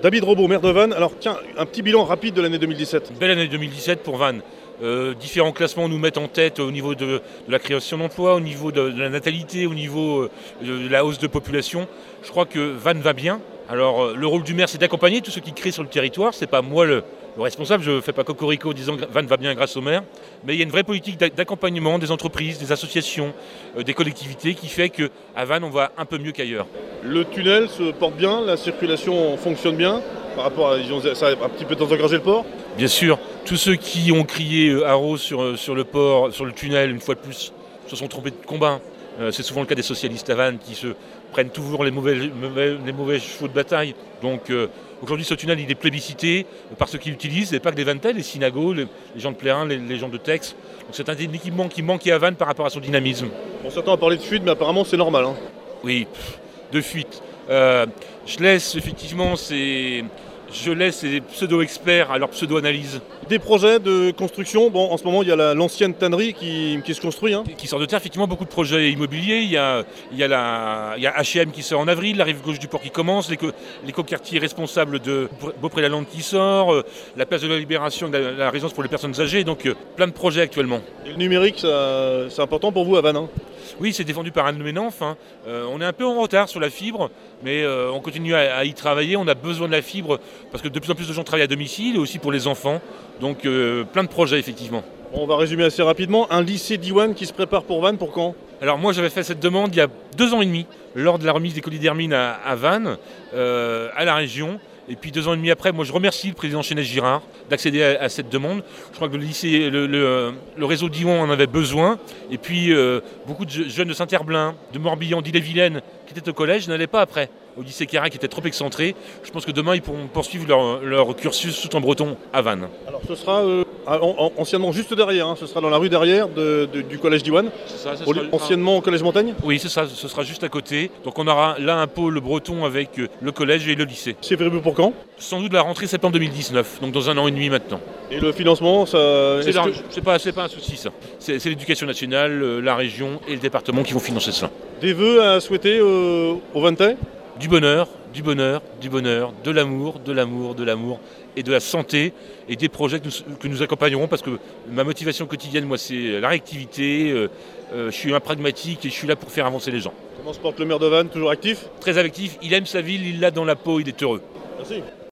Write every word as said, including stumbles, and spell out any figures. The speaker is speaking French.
David Robot, maire de Vannes. Alors tiens, un petit bilan rapide de l'année deux mille dix-sept. Belle année deux mille dix-sept pour Vannes. Euh, différents classements nous mettent en tête au niveau de, de la création d'emplois, au niveau de, de la natalité, au niveau de la hausse de population. Je crois que Vannes va bien. Alors le rôle du maire, c'est d'accompagner tous ceux qui créent sur le territoire. C'est pas moi le, le responsable, je ne fais pas cocorico en disant que Vannes va bien grâce au maire. Mais il y a une vraie politique d'accompagnement des entreprises, des associations, euh, des collectivités qui fait qu'à Vannes, on va un peu mieux qu'ailleurs. Le tunnel se porte bien, la circulation fonctionne bien par rapport à ça a un petit peu désengagé le port. Bien sûr, tous ceux qui ont crié haro sur, sur le port, sur le tunnel, une fois de plus, se sont trompés de combat. Euh, c'est souvent le cas des socialistes à Vannes qui se prennent toujours les mauvais, mauvais, les mauvais chevaux de bataille. Donc euh, aujourd'hui, ce tunnel, il est plébiscité par ceux qui l'utilisent, et pas que les Vannetains, les Synagos, les, les gens de Plérin, les, les gens de Tex. Donc c'est un équipement qui manquait à Vannes par rapport à son dynamisme. On s'attend à parler de fuite, mais apparemment c'est normal. Hein. Oui, de fuite. Euh, je laisse effectivement ces... Je laisse les pseudo-experts à leur pseudo-analyse. Des projets de construction, bon, en ce moment il y a la, l'ancienne tannerie qui, qui se construit. Hein. Qui sort de terre, effectivement beaucoup de projets immobiliers. Il y a, il y a, la, il y a H et M qui sort en avril, la rive gauche du port qui commence, l'éco, l'écoquartier responsable de Beaupré-la-Lande qui sort, euh, la place de la Libération, la, la résidence pour les personnes âgées, donc euh, plein de projets actuellement. Et le numérique, ça, c'est important pour vous à Vannes hein. Oui, c'est défendu par Anne de Ménanf. Hein. Euh, on est un peu en retard sur la fibre, mais euh, on continue à, à y travailler. On a besoin de la fibre parce que de plus en plus de gens travaillent à domicile et aussi pour les enfants. Donc euh, plein de projets effectivement. On va résumer assez rapidement. Un lycée Diwan qui se prépare pour Vannes, pour quand ? Alors moi j'avais fait cette demande il y a deux ans et demi, lors de la remise des colis d'Hermine à, à Vannes, euh, à la région. Et puis deux ans et demi après, moi je remercie le président Chénès-Girard d'accéder à, à cette demande. Je crois que le lycée, le, le, le réseau Diwan en avait besoin. Et puis euh, beaucoup de jeunes de Saint-Herblain, de Morbihan, d'Ille-et-Vilaine qui étaient au collège n'allaient pas après au lycée Carré qui était trop excentré. Je pense que demain ils pourront poursuivre leur, leur cursus tout en breton à Vannes. Alors ce sera euh, anciennement juste derrière, hein, ce sera dans la rue derrière de, de, du collège Diwan. C'est ça, ça au, sera... Anciennement au collège Montagne. Oui, c'est ça, ce sera juste à côté. Donc on aura là un pôle breton avec le collège et le lycée. C'est prévu pour quand ? Sans doute la rentrée septembre deux mille dix-neuf, donc dans un an et demi maintenant. Et le financement, ça... C'est, que... c'est, pas, c'est pas un souci ça. C'est, c'est l'éducation nationale, la région et le département qui vont financer ça. Des vœux à souhaiter euh, aux Vannetains ? Du bonheur, du bonheur, du bonheur, de l'amour, de l'amour, de l'amour et de la santé et des projets que nous, que nous accompagnerons parce que ma motivation quotidienne, moi, c'est la réactivité. Euh, euh, je suis un pragmatique et je suis là pour faire avancer les gens. Comment se porte le maire de Vannes, toujours actif ? Très actif, il aime sa ville, il l'a dans la peau, il est heureux. Merci.